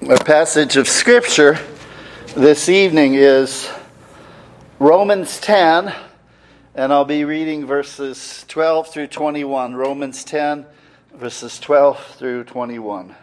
Our passage of Scripture this evening is Romans 10, and I'll be reading verses 12 through 21. Romans 10, verses 12 through 21.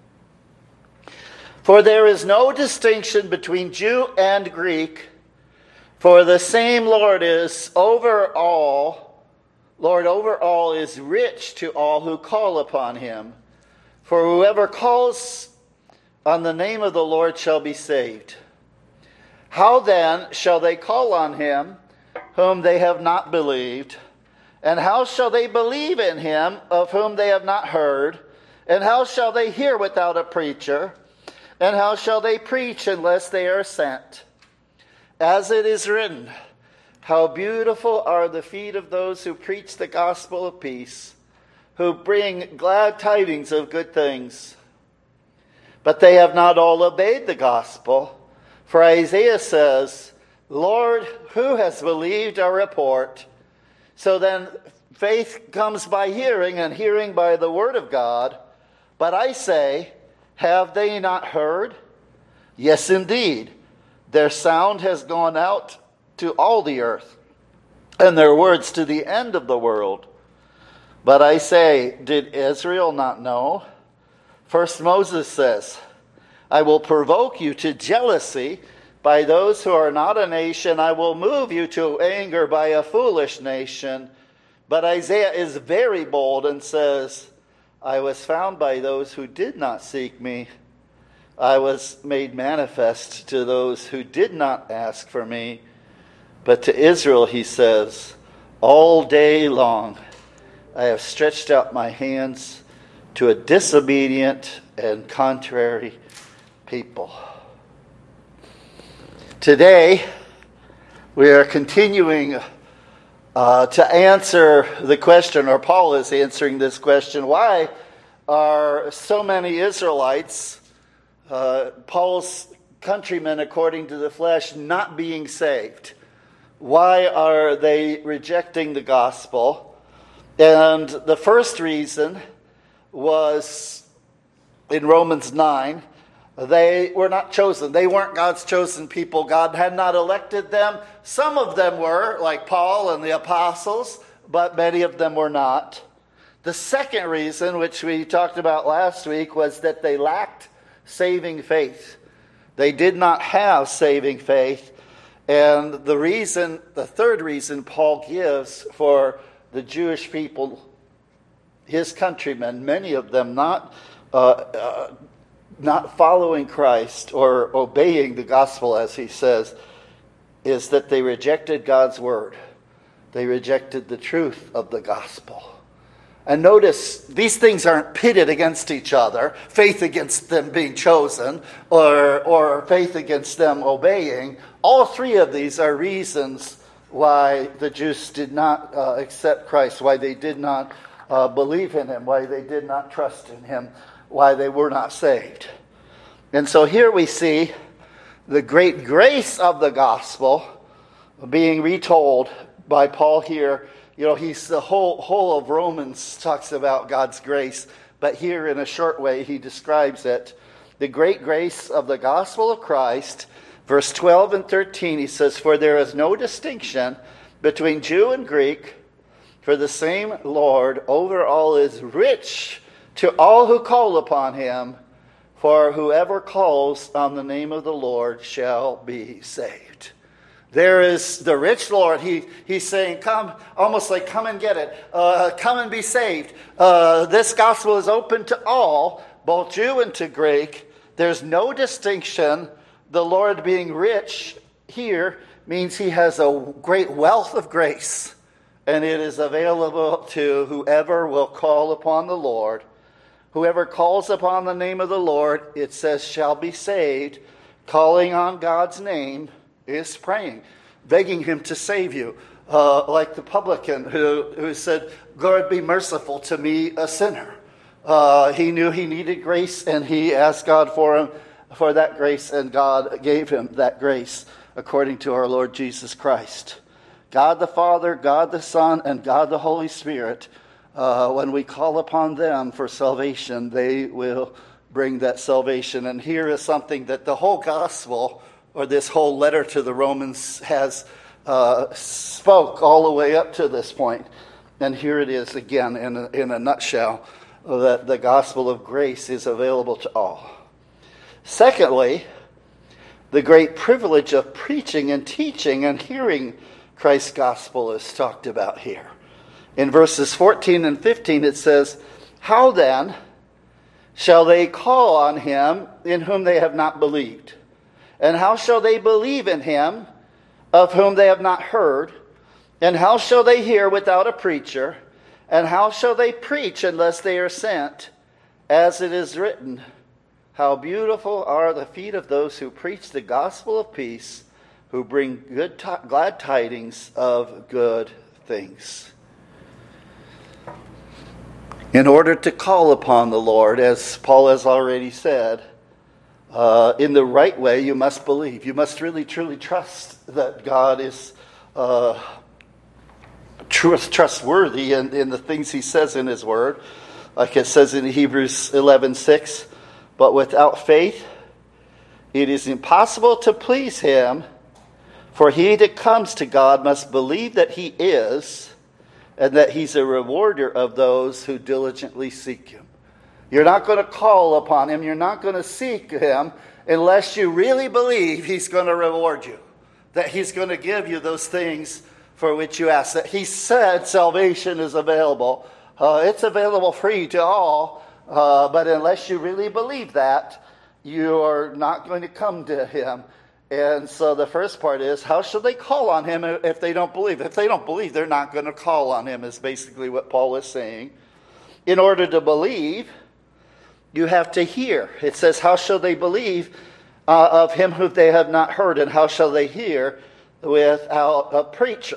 For there is no distinction between Jew and Greek, for the same Lord is over all. Lord over all is rich to all who call upon him. For whoever calls on the name of the Lord shall be saved. How then shall they call on him whom they have not believed? And how shall they believe in him of whom they have not heard? And how shall they hear without a preacher? And how shall they preach unless they are sent? As it is written, how beautiful are the feet of those who preach the gospel of peace, who bring glad tidings of good things. But they have not all obeyed the gospel. For Isaiah says, Lord, who has believed our report? So then faith comes by hearing, and hearing by the word of God. But I say, have they not heard? Yes, indeed. Their sound has gone out to all the earth, and their words to the end of the world. But I say, did Israel not know? First Moses says, I will provoke you to jealousy by those who are not a nation. I will move you to anger by a foolish nation. But Isaiah is very bold and says, I was found by those who did not seek me. I was made manifest to those who did not ask for me. But to Israel he says, all day long I have stretched out my hands to a disobedient and contrary people. Today, we are continuing to answer the question, or Paul is answering this question, why are so many Israelites, Paul's countrymen according to the flesh, not being saved? Why are they rejecting the gospel? And the first reason was in Romans 9, they were not chosen. They weren't God's chosen people. God had not elected them. Some of them were, like Paul and the apostles, but many of them were not. The second reason, which we talked about last week, was that they lacked saving faith. They did not have saving faith. And the third reason Paul gives for the Jewish people, his countrymen, many of them not following Christ or obeying the gospel, as he says, is that they rejected God's word. They rejected the truth of the gospel. And notice, these things aren't pitted against each other, faith against them being chosen, or faith against them obeying. All three of these are reasons why the Jews did not accept Christ, why they did not believe in him, why they did not trust in him, why they were not saved. And so here we see the great grace of the gospel being retold by Paul here. You know, he's the whole of Romans talks about God's grace, but here in a short way he describes it. The great grace of the gospel of Christ, verse 12 and 13, he says, for there is no distinction between Jew and Greek, for the same Lord over all is rich to all who call upon him, for whoever calls on the name of the Lord shall be saved. There is the rich Lord. He's saying, come, almost like come and get it. Come and be saved. This gospel is open to all, both Jew and to Greek. There's no distinction. The Lord being rich here means he has a great wealth of grace, and it is available to whoever will call upon the Lord. Whoever calls upon the name of the Lord, it says, shall be saved. Calling on God's name is praying, begging him to save you. Like the publican who said, Lord, be merciful to me, a sinner. He knew he needed grace, and he asked God for that grace, and God gave him that grace according to our Lord Jesus Christ. God the Father, God the Son, and God the Holy Spirit, when we call upon them for salvation, they will bring that salvation. And here is something that the whole gospel, or this whole letter to the Romans, has spoke all the way up to this point. And here it is again in a nutshell, that the gospel of grace is available to all. Secondly, the great privilege of preaching and teaching and hearing Christ's gospel is talked about here. In verses 14 and 15 it says, "How then shall they call on him in whom they have not believed? And how shall they believe in him of whom they have not heard? And how shall they hear without a preacher? And how shall they preach unless they are sent? As it is written, how beautiful are the feet of those who preach the gospel of peace, who bring glad tidings of good things." In order to call upon the Lord, as Paul has already said, in the right way, you must believe. You must really, truly trust that God is trustworthy in the things he says in his word. Like it says in Hebrews 11:6, "But without faith, it is impossible to please him, for he that comes to God must believe that he is, and that he's a rewarder of those who diligently seek him." You're not going to call upon him, you're not going to seek him unless you really believe he's going to reward you, that he's going to give you those things for which you ask, that he said salvation is available. It's available free to all, but unless you really believe that, you are not going to come to him. And so the first part is, how shall they call on him if they don't believe? If they don't believe, they're not going to call on him, is basically what Paul is saying. In order to believe, you have to hear. It says, how shall they believe of him whom they have not heard? And how shall they hear without a preacher?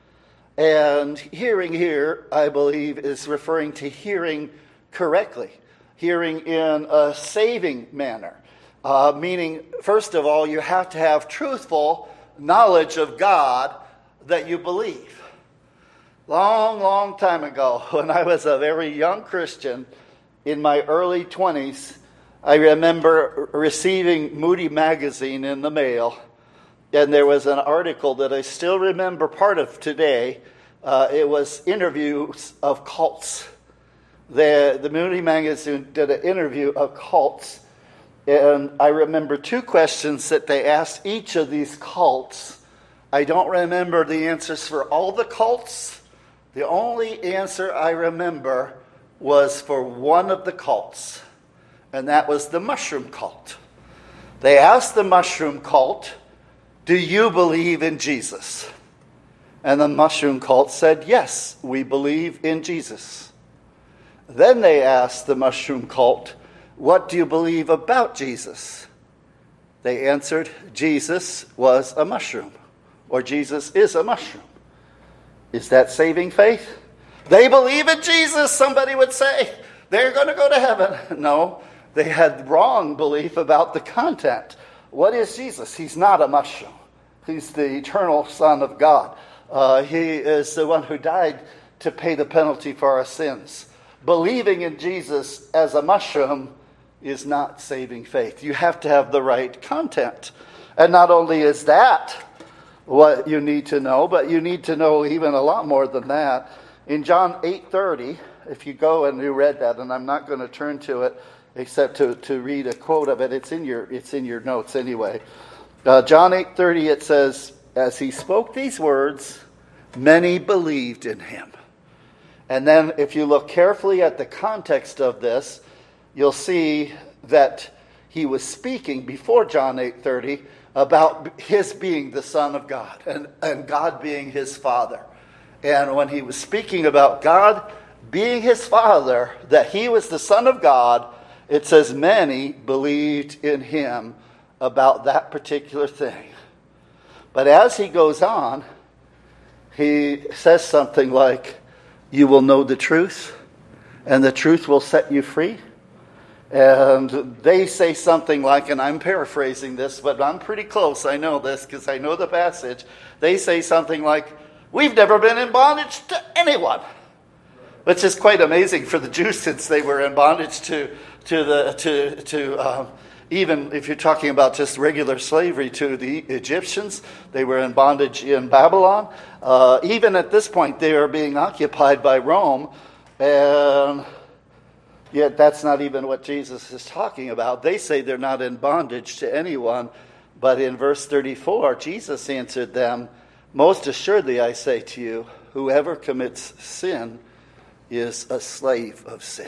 And hearing here, I believe, is referring to hearing correctly, hearing in a saving manner. Meaning, first of all, you have to have truthful knowledge of God that you believe. Long, long time ago, when I was a very young Christian, in my early 20s, I remember receiving Moody magazine in the mail, and there was an article that I still remember part of today. It was interviews of cults. The Moody magazine did an interview of cults. And I remember two questions that they asked each of these cults. I don't remember the answers for all the cults. The only answer I remember was for one of the cults, and that was the mushroom cult. They asked the mushroom cult, "Do you believe in Jesus?" And the mushroom cult said, "Yes, we believe in Jesus." Then they asked the mushroom cult, "What do you believe about Jesus?" They answered, "Jesus was a mushroom," or "Jesus is a mushroom." Is that saving faith? They believe in Jesus, somebody would say. They're going to go to heaven. No, they had wrong belief about the content. What is Jesus? He's not a mushroom. He's the eternal Son of God. He is the one who died to pay the penalty for our sins. Believing in Jesus as a mushroom is not saving faith. You have to have the right content. And not only is that what you need to know, but you need to know even a lot more than that. In John 8:30, if you go and you read that, and I'm not going to turn to it except to read a quote of it. It's in your notes anyway. John 8:30, it says, "As he spoke these words, many believed in him." And then if you look carefully at the context of this, you'll see that he was speaking before John 8:30 about his being the Son of God and God being his Father. And when he was speaking about God being his Father, that he was the Son of God, it says many believed in him about that particular thing. But as he goes on, he says something like, "You will know the truth, and the truth will set you free." And they say something like, and I'm paraphrasing this, but I'm pretty close, I know this because I know the passage. They say something like, "We've never been in bondage to anyone." which is quite amazing for the Jews since they were in bondage even if you're talking about just regular slavery to the Egyptians. They were in bondage in Babylon. Even at this point, they are being occupied by Rome, and yet that's not even what Jesus is talking about. They say they're not in bondage to anyone, but in verse 34, Jesus answered them, "Most assuredly I say to you, whoever commits sin is a slave of sin."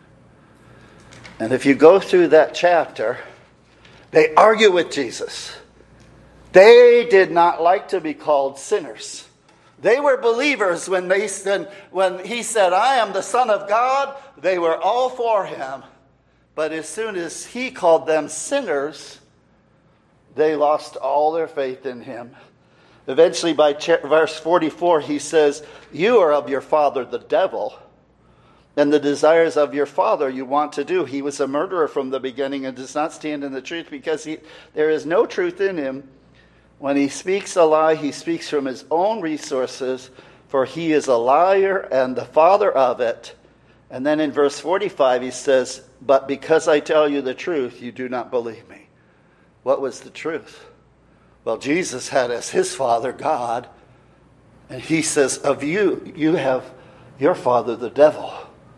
And if you go through that chapter, they argue with Jesus. They did not like to be called sinners. They were believers when he said, "I am the Son of God," they were all for him. But as soon as he called them sinners, they lost all their faith in him. Eventually, by verse 44, he says, "You are of your father the devil, and the desires of your father you want to do. He was a murderer from the beginning and does not stand in the truth because there is no truth in him. When he speaks a lie, he speaks from his own resources, for he is a liar and the father of it." And then in verse 45 he says, "But because I tell you the truth, you do not believe me." What was the truth? Well, Jesus had as his father God, and he says, "Of you, you have your father the devil."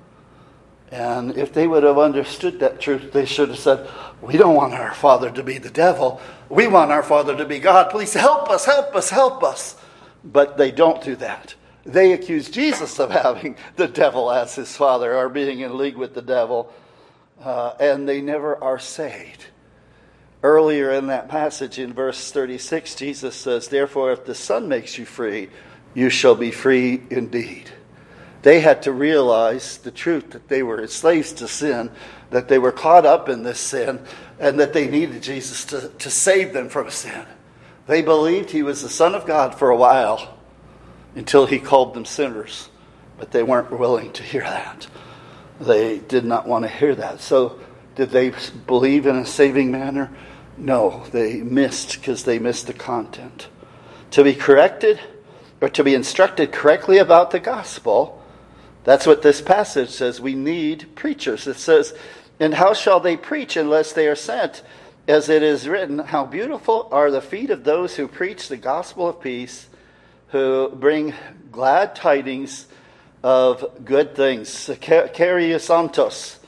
And if they would have understood that truth, they should have said, "We don't want our father to be the devil. We want our father to be God. Please help us, help us, help us." But they don't do that. They accuse Jesus of having the devil as his father or being in league with the devil. And they never are saved. Earlier in that passage in verse 36, Jesus says, "Therefore, if the Son makes you free, you shall be free indeed." They had to realize the truth that they were slaves to sin, that they were caught up in this sin, and that they needed Jesus to save them from sin. They believed he was the Son of God for a while until he called them sinners, but they weren't willing to hear that. They did not want to hear that. So did they believe in a saving manner? No, they missed because they missed the content. To be corrected or to be instructed correctly about the gospel, that's what this passage says. We need preachers. It says, "And how shall they preach unless they are sent? As it is written, how beautiful are the feet of those who preach the gospel of peace, who bring glad tidings of good things." Kyrios Santos.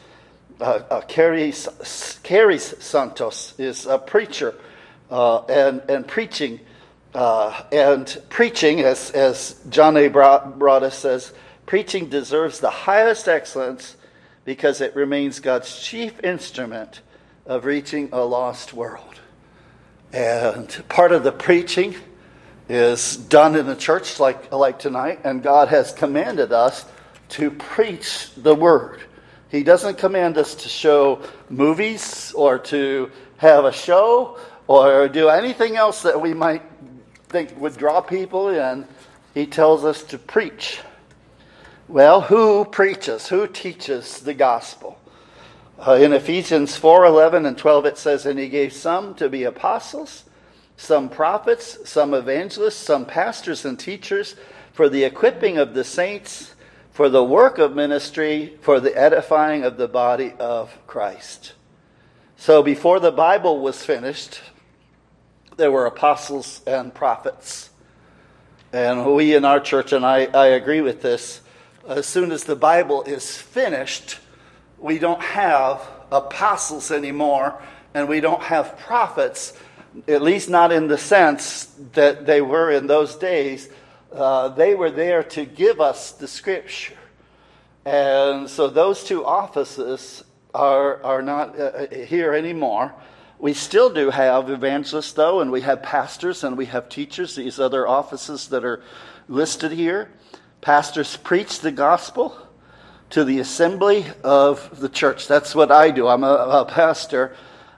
Kyrios Santos is a preacher and preaching. And preaching, as John A. Broadus says, preaching deserves the highest excellence because it remains God's chief instrument of reaching a lost world. And part of the preaching is done in a church like tonight, and God has commanded us to preach the word. He doesn't command us to show movies or to have a show or do anything else that we might think would draw people in. He tells us to preach. Well, who preaches? Who teaches the gospel? In Ephesians 4:11 and 12 it says, "And he gave some to be apostles, some prophets, some evangelists, some pastors and teachers, for the equipping of the saints, for the work of ministry, for the edifying of the body of Christ." So before the Bible was finished, there were apostles and prophets. And we in our church, and I agree with this, as soon as the Bible is finished, we don't have apostles anymore, and we don't have prophets, at least not in the sense that they were in those days. They were there to give us the Scripture. And so those two offices are not here anymore. We still do have evangelists, though, and we have pastors and we have teachers, these other offices that are listed here. Pastors preach the gospel to the assembly of the church. That's what I do. I'm a pastor.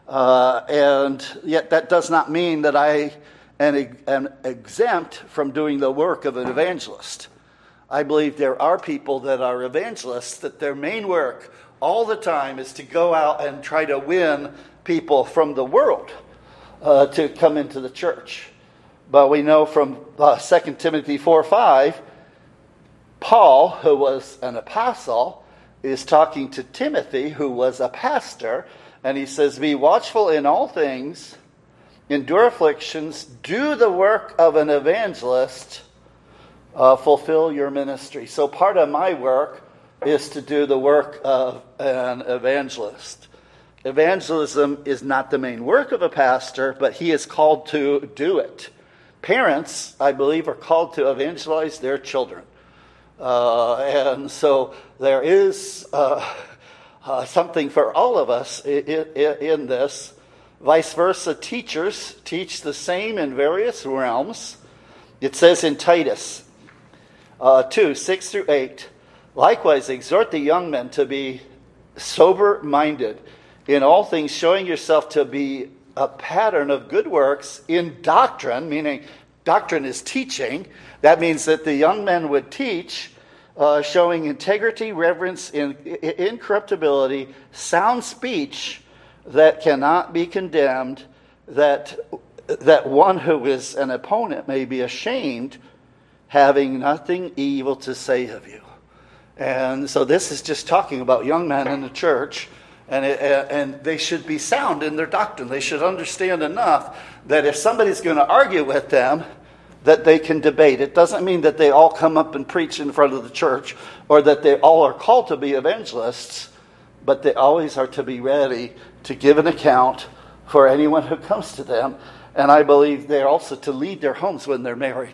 And yet that does not mean that I am exempt from doing the work of an evangelist. I believe there are people that are evangelists, that their main work all the time is to go out and try to win people from the world to come into the church. But we know from 2 Timothy 4:5, Paul, who was an apostle, is talking to Timothy, who was a pastor, and he says, be watchful in all things, endure afflictions, do the work of an evangelist, fulfill your ministry. So part of my work is to do the work of an evangelist. Evangelism is not the main work of a pastor, but he is called to do it. Parents, I believe, are called to evangelize their children. And so there is something for all of us in this. Vice versa, teachers teach the same in various realms. It says in Titus 2, 6 through 8, likewise exhort the young men to be sober-minded, in all things showing yourself to be a pattern of good works in doctrine, meaning doctrine is teaching. That means that the young men would teach, showing integrity, reverence, incorruptibility, sound speech that cannot be condemned, that one who is an opponent may be ashamed, having nothing evil to say of you. And so this is just talking about young men in the church. And they should be sound in their doctrine. They should understand enough that if somebody's going to argue with them, that they can debate. It doesn't mean that they all come up and preach in front of the church or that they all are called to be evangelists, but they always are to be ready to give an account for anyone who comes to them. And I believe they're also to lead their homes when they're married,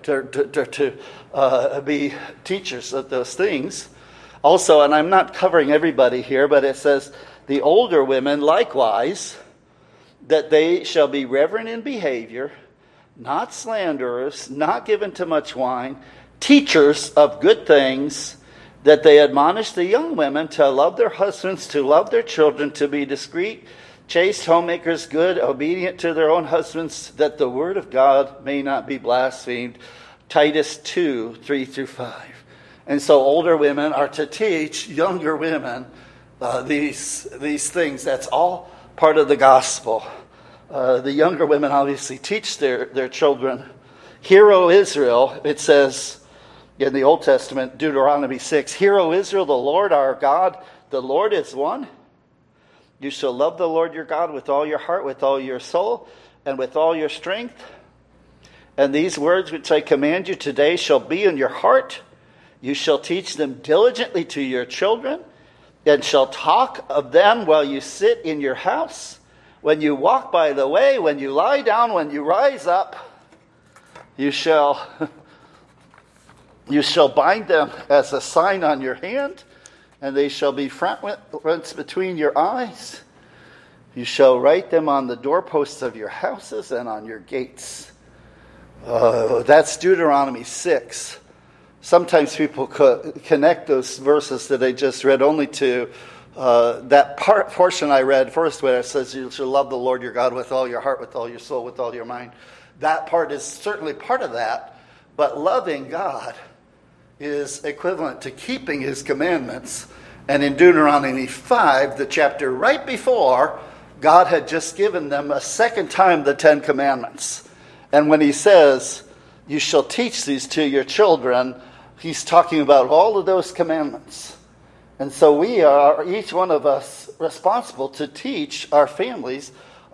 to be teachers of those things. Also, and I'm not covering everybody here, but it says, the older women likewise, that they shall be reverent in behavior, not slanderers, not given to much wine, teachers of good things, that they admonish the young women to love their husbands, to love their children, to be discreet, chaste, homemakers, good, obedient to their own husbands, that the word of God may not be blasphemed. Titus 2, 3 through 5. And so older women are to teach younger women these things. That's all part of the gospel. The younger women obviously teach their children. Hear, O Israel, it says in the Old Testament, Deuteronomy 6, Hear, O Israel, the Lord our God, the Lord is one. You shall love the Lord your God with all your heart, with all your soul, and with all your strength. And these words which I command you today shall be in your heart. You shall teach them diligently to your children, and shall talk of them while you sit in your house, when you walk by the way, when you lie down, when you rise up. You shall bind them as a sign on your hand, and they shall be frontlets between your eyes. You shall write them on the doorposts of your houses and on your gates. That's Deuteronomy 6. Sometimes people connect those verses that I just read only to that portion I read first where it says you shall love the Lord your God with all your heart, with all your soul, with all your mind. That part is certainly part of that, but loving God is equivalent to keeping his commandments. And in Deuteronomy 5, the chapter right before, God had just given them a second time the Ten Commandments. And when he says, you shall teach these to your children, he's talking about all of those commandments. And so we are, each one of us, responsible to teach our families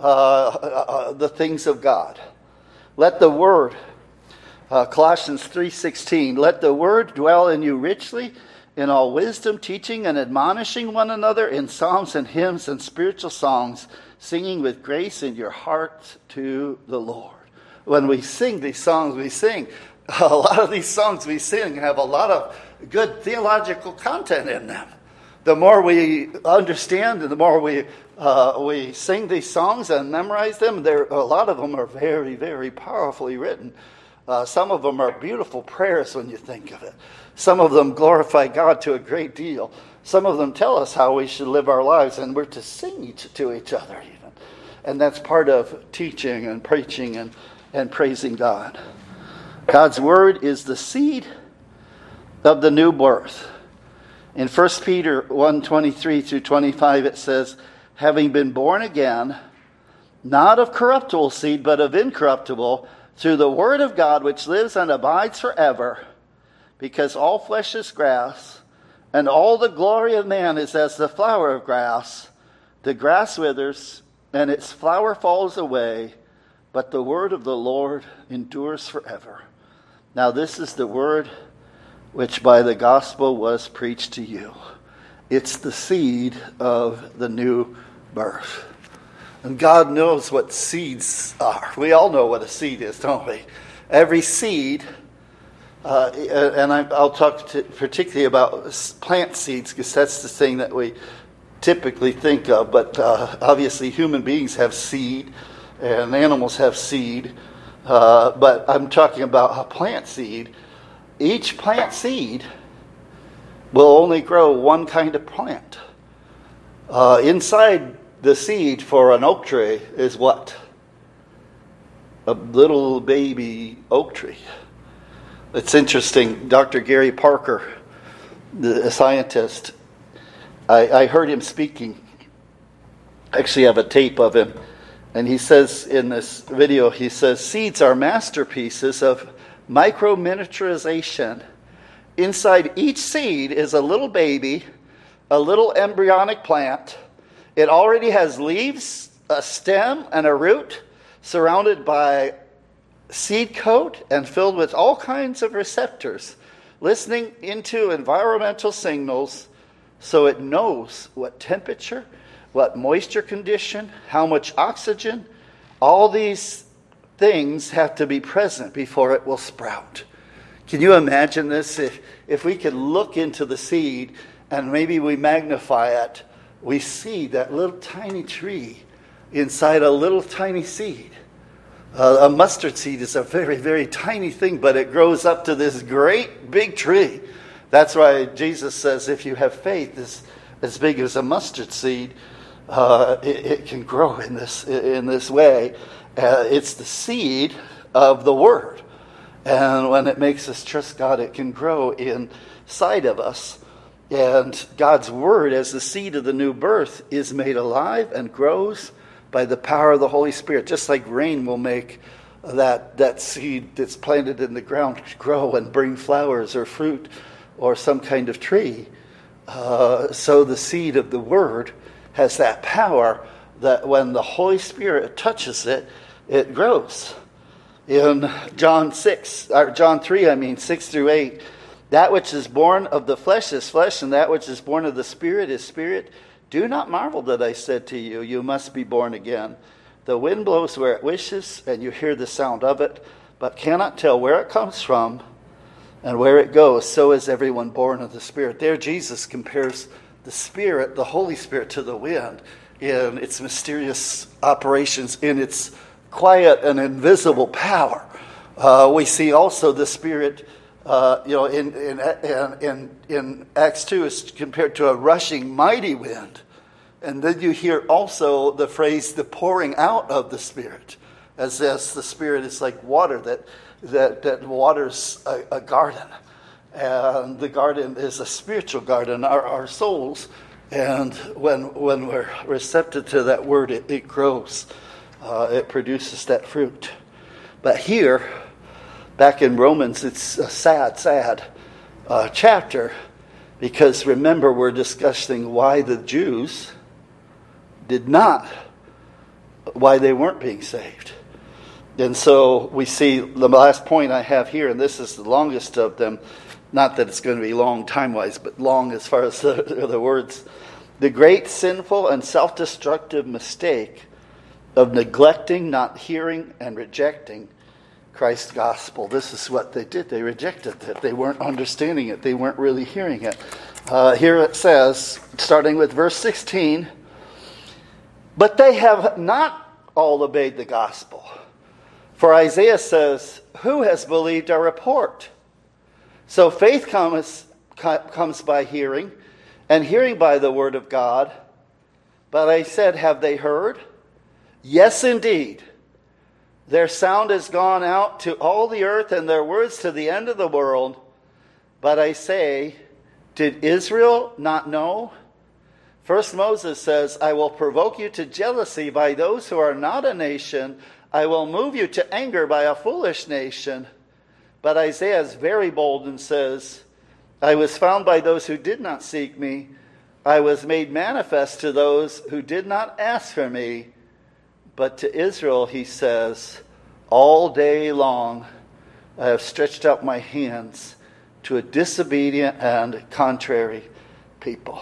the things of God. Let the word, Colossians 3:16, let the word dwell in you richly, in all wisdom, teaching and admonishing one another in psalms and hymns and spiritual songs, singing with grace in your heart to the Lord. When we sing these songs, we sing. A lot of these songs we sing have a lot of good theological content in them. The more we understand and the more we sing these songs and memorize them, a lot of them are very, very powerfully written. Some of them are beautiful prayers when you think of it. Some of them glorify God to a great deal. Some of them tell us how we should live our lives, and we're to sing to each other even. And that's part of teaching and preaching and praising God. God's word is the seed of the new birth. In 1 Peter 1:23-25 it says, having been born again, not of corruptible seed, but of incorruptible, through the word of God which lives and abides forever, because all flesh is grass, and all the glory of man is as the flower of grass. The grass withers, and its flower falls away, but the word of the Lord endures forever. Now this is the word which by the gospel was preached to you. It's the seed of the new birth. And God knows what seeds are. We all know what a seed is, don't we? Every seed, I'll talk particularly about plant seeds, because that's the thing that we typically think of. But obviously human beings have seed, and animals have seed. But I'm talking about a plant seed. Each plant seed will only grow one kind of plant. Inside the seed for an oak tree is what? A little baby oak tree. It's interesting. Dr. Gary Parker, the scientist, I heard him speaking. I actually have a tape of him. And he says in this video, he says, seeds are masterpieces of micro-miniaturization. Inside each seed is a little baby, a little embryonic plant. It already has leaves, a stem, and a root, surrounded by seed coat and filled with all kinds of receptors, listening into environmental signals so it knows what temperature, what moisture condition, how much oxygen. All these things have to be present before it will sprout. Can you imagine this? If we could look into the seed and maybe we magnify it, we see that little tiny tree inside a little tiny seed. A mustard seed is a very, very tiny thing, but it grows up to this great big tree. That's why Jesus says if you have faith as big as a mustard seed, it can grow in this way. It's the seed of the Word. And when it makes us trust God, it can grow inside of us. And God's Word, as the seed of the new birth, is made alive and grows by the power of the Holy Spirit. Just like rain will make that seed that's planted in the ground grow and bring flowers or fruit or some kind of tree. So the seed of the Word has that power that when the Holy Spirit touches it, it grows. In John 3, 6 through 8, that which is born of the flesh is flesh, and that which is born of the Spirit is spirit. Do not marvel that I said to you, you must be born again. The wind blows where it wishes, and you hear the sound of it, but cannot tell where it comes from and where it goes. So is everyone born of the Spirit. There Jesus compares the Spirit, the Holy Spirit, to the wind in its mysterious operations, in its quiet and invisible power. We see also the Spirit, in Acts 2 is compared to a rushing mighty wind. And then you hear also the phrase, the pouring out of the Spirit, as if the Spirit is like water that waters a garden. And the garden is a spiritual garden, our souls. And when we're receptive to that word, it grows. It produces that fruit. But here, back in Romans, it's a sad chapter, because remember, we're discussing why the Jews why they weren't being saved. And so we see the last point I have here, and this is the longest of them, not that it's going to be long time-wise, but long as far as the words. The great sinful and self-destructive mistake of neglecting, not hearing, and rejecting Christ's gospel. This is what they did. They rejected it. They weren't understanding it. They weren't really hearing it. Here it says, starting with verse 16, but they have not all obeyed the gospel. For Isaiah says, who has believed our report? So faith comes by hearing, and hearing by the word of God. But I said, have they heard? Yes, indeed. Their sound has gone out to all the earth, and their words to the end of the world. But I say, did Israel not know? First Moses says, I will provoke you to jealousy by those who are not a nation. I will move you to anger by a foolish nation. But Isaiah is very bold and says, I was found by those who did not seek me. I was made manifest to those who did not ask for me. But to Israel, he says, all day long I have stretched out my hands to a disobedient and contrary people.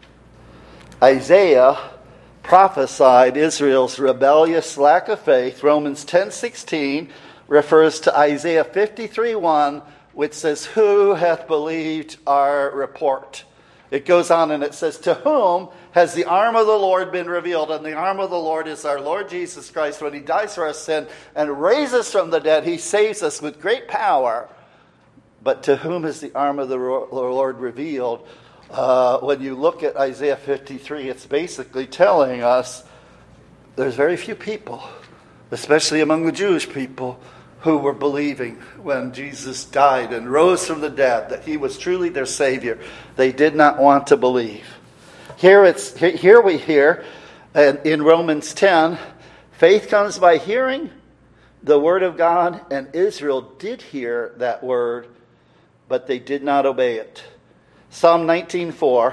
Isaiah prophesied Israel's rebellious lack of faith. Romans 10:16 refers to Isaiah 53:1, which says, who hath believed our report? It goes on and it says, to whom has the arm of the Lord been revealed? And the arm of the Lord is our Lord Jesus Christ. When he dies for our sin and raises from the dead, he saves us with great power. But to whom is the arm of the Lord revealed? When you look at Isaiah 53, it's basically telling us there's very few people, especially among the Jewish people, who were believing when Jesus died and rose from the dead that he was truly their Savior. They did not want to believe. Here we hear in Romans 10, faith comes by hearing the word of God, and Israel did hear that word, but they did not obey it. Psalm 19:4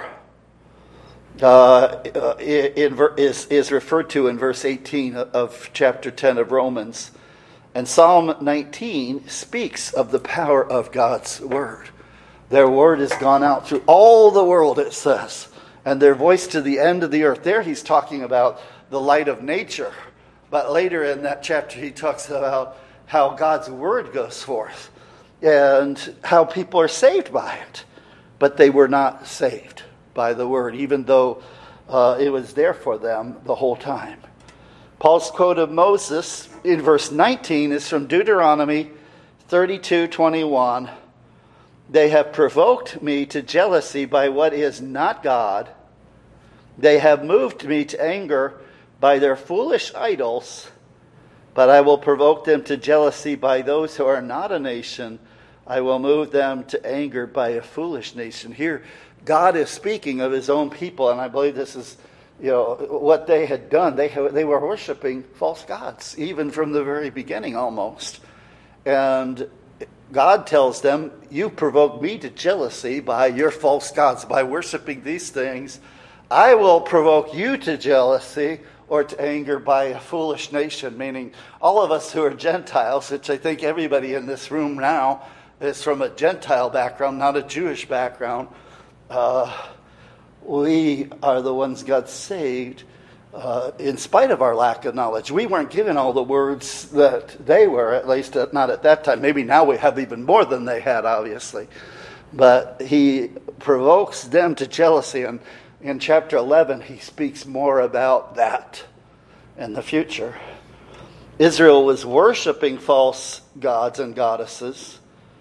is referred to in verse 18 of chapter 10 of Romans. And Psalm 19 speaks of the power of God's word. Their word has gone out through all the world, it says, and their voice to the end of the earth. There he's talking about the light of nature. But later in that chapter he talks about how God's word goes forth and how people are saved by it. But they were not saved by the word, even though it was there for them the whole time. Paul's quote of Moses in verse 19 is from Deuteronomy 32:21. They have provoked me to jealousy by what is not God. They have moved me to anger by their foolish idols, but I will provoke them to jealousy by those who are not a nation. I will move them to anger by a foolish nation. Here, God is speaking of his own people, and I believe this is what they had done. They were worshiping false gods, even from the very beginning almost. And God tells them, you provoke me to jealousy by your false gods, by worshiping these things. I will provoke you to jealousy or to anger by a foolish nation, meaning all of us who are Gentiles, which I think everybody in this room now is from a Gentile background, not a Jewish background. We are the ones God saved in spite of our lack of knowledge. We weren't given all the words that they were, at least not at that time. Maybe now we have even more than they had, obviously. But he provokes them to jealousy. And in chapter 11, he speaks more about that in the future. Israel was worshiping false gods and goddesses.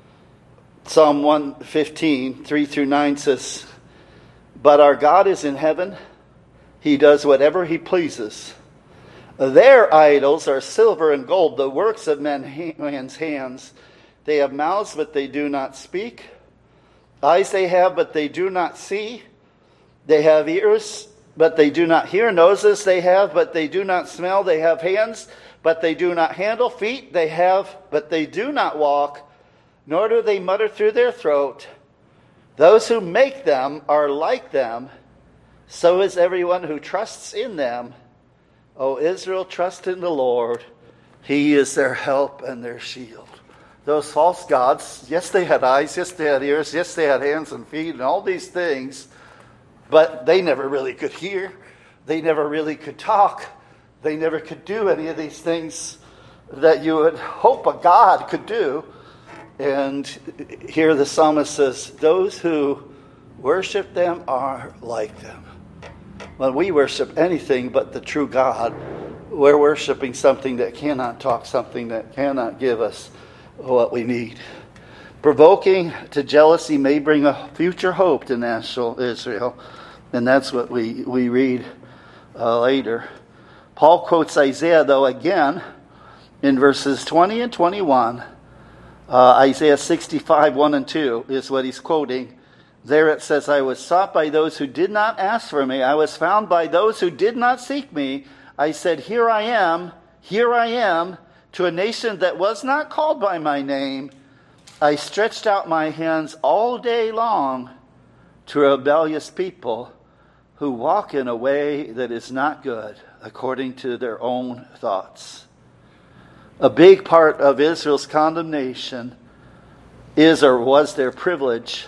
Psalm 115, 3-9 says, but our God is in heaven. He does whatever he pleases. Their idols are silver and gold, the works of men's hands. They have mouths, but they do not speak. Eyes they have, but they do not see. They have ears, but they do not hear. Noses they have, but they do not smell. They have hands, but they do not handle. Feet they have, but they do not walk. Nor do they mutter through their throat. Those who make them are like them. So is everyone who trusts in them. O Israel, trust in the Lord. He is their help and their shield. Those false gods, yes, they had eyes, yes, they had ears, yes, they had hands and feet and all these things, but they never really could hear. They never really could talk. They never could do any of these things that you would hope a God could do. And here the psalmist says, those who worship them are like them. When we worship anything but the true God, we're worshiping something that cannot talk, something that cannot give us what we need. Provoking to jealousy may bring a future hope to national Israel. And that's what we read later. Paul quotes Isaiah, though, again in verses 20 and 21. Isaiah 65, 1 and 2 is what he's quoting. There it says, I was sought by those who did not ask for me. I was found by those who did not seek me. I said, here I am, to a nation that was not called by my name. I stretched out my hands all day long to rebellious people who walk in a way that is not good, according to their own thoughts. A big part of Israel's condemnation is or was their privilege.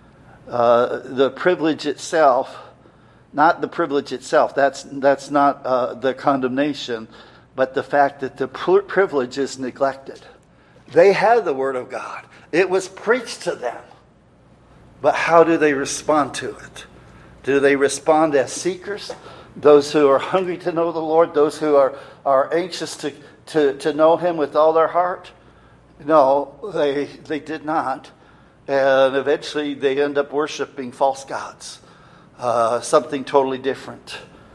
The privilege itself, not the privilege itself, that's not the condemnation, but the fact that the privilege is neglected. They had the Word of God. It was preached to them. But how do they respond to it? Do they respond as seekers? Those who are hungry to know the Lord? Those who are anxious to know Him with all their heart? No, they did not. And eventually they end up worshiping false gods. Something totally different.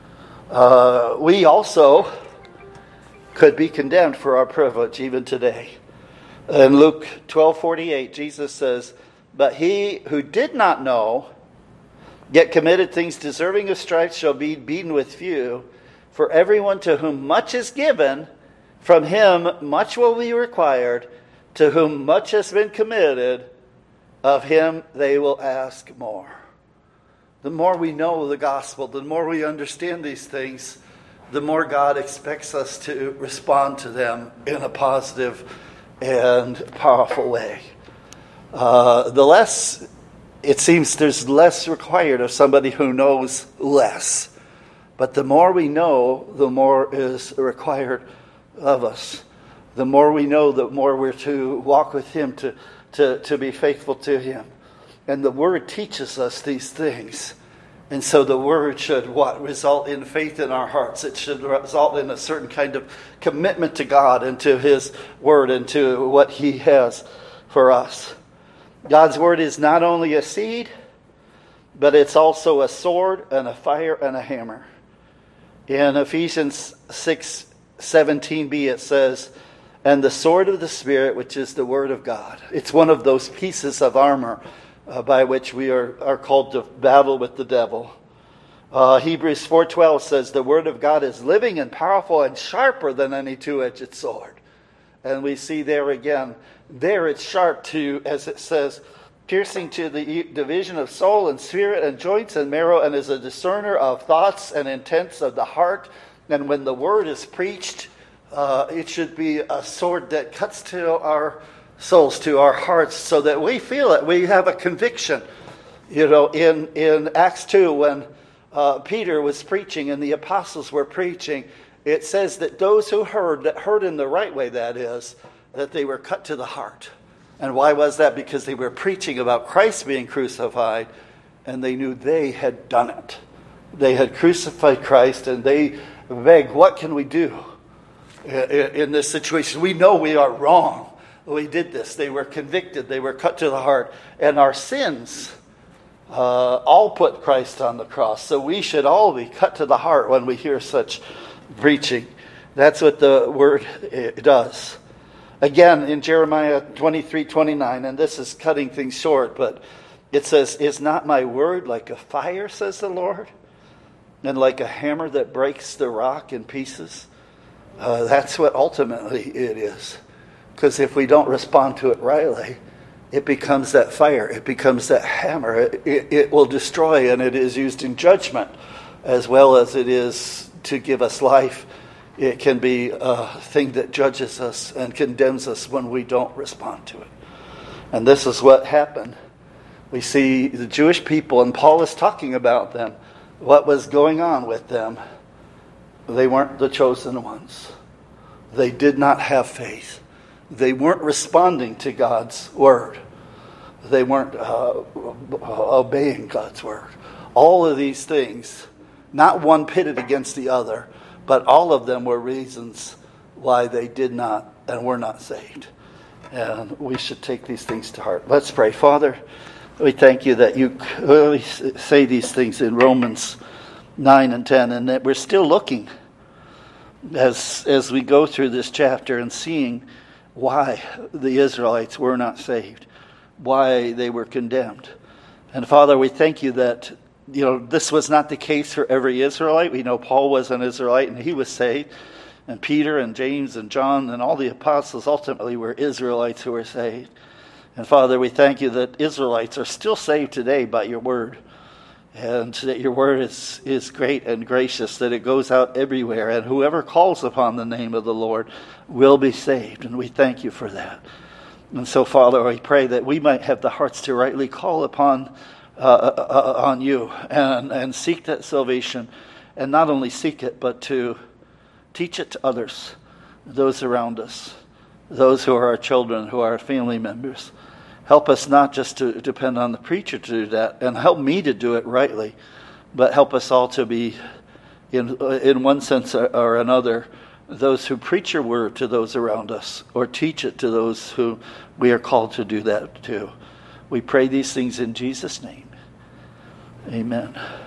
We also could be condemned for our privilege even today. In Luke 12:48, Jesus says, "But he who did not know, yet committed things deserving of stripes, shall be beaten with few. For everyone to whom much is given, from him much will be required. To whom much has been committed, of him they will ask more." The more we know the gospel, the more we understand these things, the more God expects us to respond to them in a positive and powerful way. The less, it seems there's less required of somebody who knows less. But the more we know, the more is required of us. The more we know, the more we're to walk with Him, to be faithful to Him. And the Word teaches us these things. And so the Word should result in faith in our hearts. It should result in a certain kind of commitment to God and to His Word and to what He has for us. God's Word is not only a seed, but it's also a sword and a fire and a hammer. In Ephesians 6:17b it says, "And the sword of the Spirit, which is the Word of God." It's one of those pieces of armor by which we are called to battle with the devil. Hebrews 4:12 says, "The Word of God is living and powerful and sharper than any two-edged sword." And we see there again, there it's sharp to, as it says, piercing to the division of soul and spirit and joints and marrow, and is a discerner of thoughts and intents of the heart. And when the Word is preached, it should be a sword that cuts to our souls, to our hearts, so that we feel it. We have a conviction. You know, in Acts 2, when Peter was preaching and the apostles were preaching, it says that those who heard in the right way, that is, that they were cut to the heart. And why was that? Because they were preaching about Christ being crucified, and they knew they had done it. They had crucified Christ, and they begged, what can we do in this situation? We know we are wrong. We did this. They were convicted. They were cut to the heart. And our sins all put Christ on the cross. So we should all be cut to the heart when we hear such preaching. That's what the Word does. Again, in Jeremiah 23:29, and this is cutting things short, but it says, "Is not my word like a fire, says the Lord, and like a hammer that breaks the rock in pieces?" That's what ultimately it is. Because if we don't respond to it rightly, it becomes that fire. It becomes that hammer. It will destroy, and it is used in judgment as well as it is to give us life. It can be a thing that judges us and condemns us when we don't respond to it. And this is what happened. We see the Jewish people, and Paul is talking about them, what was going on with them. They weren't the chosen ones. They did not have faith. They weren't responding to God's Word. They weren't obeying God's Word. All of these things, not one pitted against the other, but all of them were reasons why they did not and were not saved. And we should take these things to heart. Let's pray. Father, we thank you that you clearly say these things in Romans 9 and 10, and that we're still looking as we go through this chapter and seeing why the Israelites were not saved, why they were condemned. And Father, we thank you that this was not the case for every Israelite. We know Paul was an Israelite and he was saved. And Peter and James and John and all the apostles ultimately were Israelites who were saved. And Father, we thank you that Israelites are still saved today by your word. And that your word is great and gracious, that it goes out everywhere. And whoever calls upon the name of the Lord will be saved. And we thank you for that. And so, Father, we pray that we might have the hearts to rightly call upon on you and seek that salvation. And not only seek it, but to teach it to others, those around us, those who are our children, who are our family members. Help us not just to depend on the preacher to do that, and help me to do it rightly, but help us all to be, in one sense or another, those who preach your word to those around us, or teach it to those who we are called to do that to. We pray these things in Jesus' name. Amen.